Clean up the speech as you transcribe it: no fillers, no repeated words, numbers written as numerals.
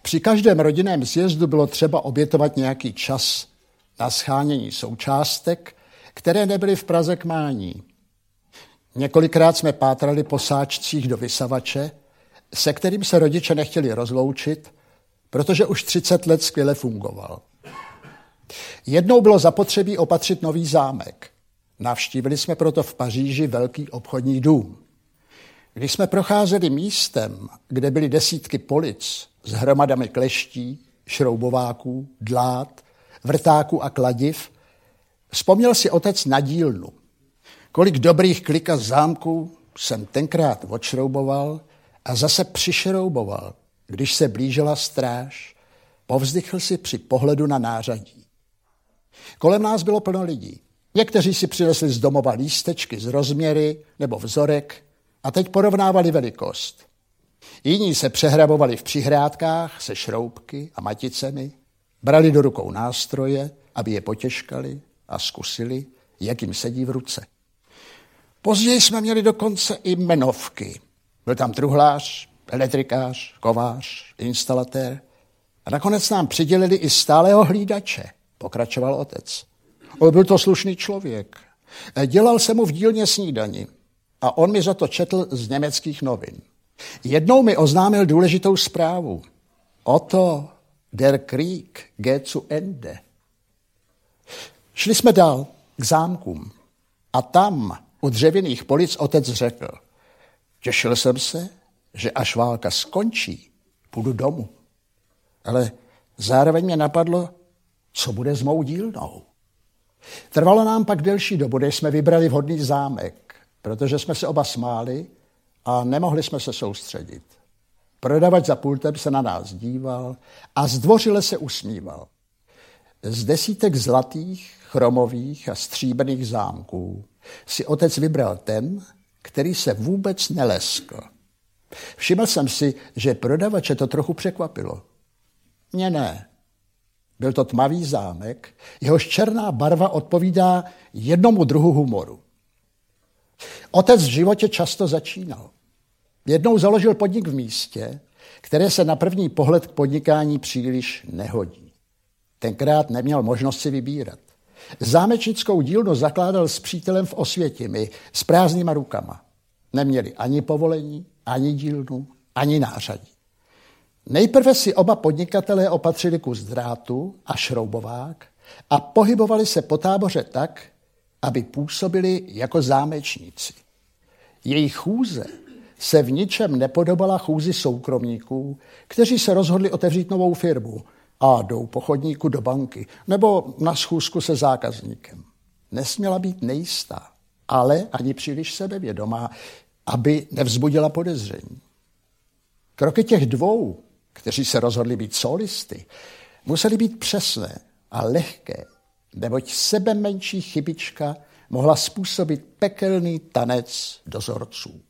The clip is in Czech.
Při každém rodinném sjezdu bylo třeba obětovat nějaký čas na shánění součástek, které nebyly v Praze k mání. Několikrát jsme pátrali po sáčcích do vysavače, se kterým se rodiče nechtěli rozloučit, protože už 30 let skvěle fungoval. Jednou bylo zapotřebí opatřit nový zámek. Navštívili jsme proto v Paříži velký obchodní dům. Když jsme procházeli místem, kde byly desítky polic s hromadami kleští, šroubováků, dlát, vrtáků a kladiv, vzpomněl si otec na dílnu. Kolik dobrých klika z zámku jsem tenkrát odšrouboval a zase přišrouboval, když se blížila stráž. Povzdychl si při pohledu na nářadí. Kolem nás bylo plno lidí. Někteří si přinesli z domova lístečky z rozměry nebo vzorek a teď porovnávali velikost. Jiní se přehrabovali v přihrádkách se šroubky a maticemi, brali do rukou nástroje, aby je potěžkali a zkusili, jak jim sedí v ruce. Později jsme měli dokonce i jmenovky. Byl tam truhlář, elektrikář, kovář, instalatér a nakonec nám přidělili i stálého hlídače, pokračoval otec. Byl to slušný člověk. Dělal jsem mu v dílně snídani a on mi za to četl z německých novin. Jednou mi oznámil důležitou zprávu. Otto, der Krieg geht zu Ende. Šli jsme dál k zámkům a tam u dřevěných polic otec řekl: těšil jsem se, že až válka skončí, půjdu domů. Ale zároveň mě napadlo, co bude s mou dílnou. Trvalo nám pak delší dobu, než jsme vybrali vhodný zámek, protože jsme se oba smáli a nemohli jsme se soustředit. Prodavač za pultem se na nás díval a zdvořile se usmíval. Z desítek zlatých, chromových a stříbrných zámků si otec vybral ten, který se vůbec neleskl. Všiml jsem si, že prodavače to trochu překvapilo. Mně ne. Byl to tmavý zámek, jehož černá barva odpovídá jednomu druhu humoru. Otec v životě často začínal. Jednou založil podnik v místě, které se na první pohled k podnikání příliš nehodí. Tenkrát neměl možnost si vybírat. Zámečnickou dílnu zakládal s přítelem v Osvětimi s prázdnýma rukama. Neměli ani povolení, ani dílnu, ani nářadí. Nejprve si oba podnikatelé opatřili kus drátu a šroubovák a pohybovali se po táboře tak, aby působili jako zámečníci. Jejich chůze se v ničem nepodobala chůzi soukromníků, kteří se rozhodli otevřít novou firmu a jdou po chodníku do banky nebo na schůzku se zákazníkem. Nesměla být nejistá, ale ani příliš sebevědomá, aby nevzbudila podezření. Kroky těch dvou, kteří se rozhodli být solisty, musely být přesné a lehké, neboť sebe menší chybička mohla způsobit pekelný tanec dozorců.